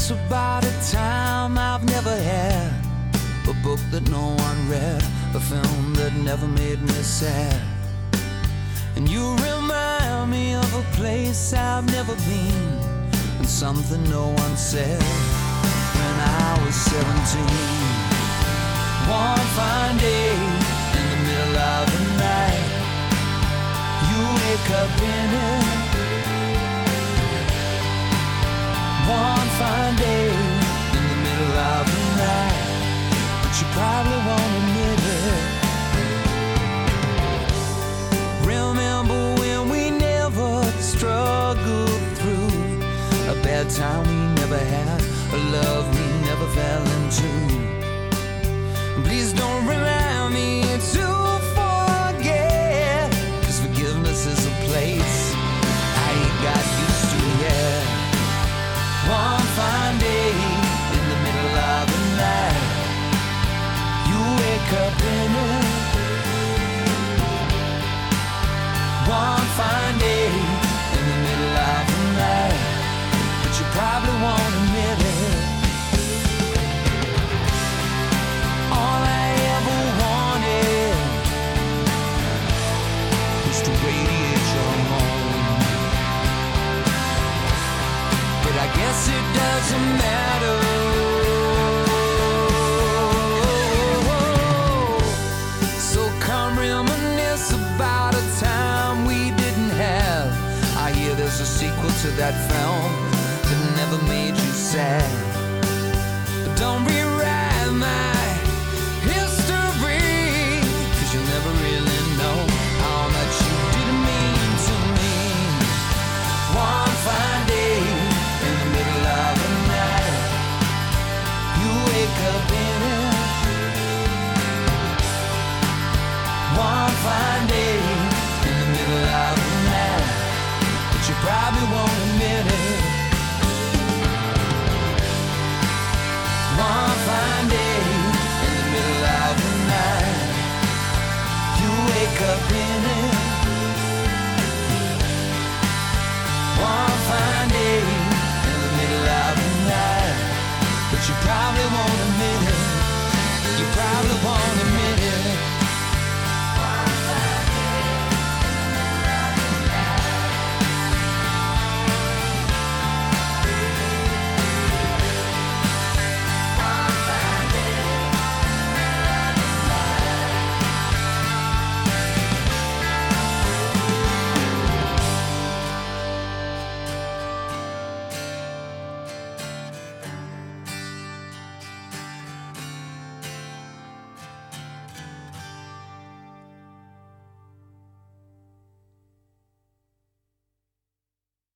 reminisce about a time I've never had, a book that no one read, a film that never made me sad. And you remind me of a place I've never been, and something no one said when I was 17. One fine day in the middle of the night, you wake up in it. One fine day in the middle of the night, but you probably won't admit it. Remember when we never struggled through a bad time we never had, a love we never fell into. Please don't remind me to forget, 'cause forgiveness is a place I ain't got used to yet. One fine day in the middle of the night, you wake up in it. One fine day in the middle of the night, but you probably won't admit it. All I ever wanted was to radiate your home, but I guess it doesn't matter. So come reminisce about a time we didn't have. I hear there's a sequel to that film that never made you sad. But don't rewrite my history, 'cause you'll never really know how much you didn't mean to me. One fine day in the middle of the night, you wake up in it. One fine day in the middle of the night, but you probably won't admit it. One fine day in the middle of the night, you wake up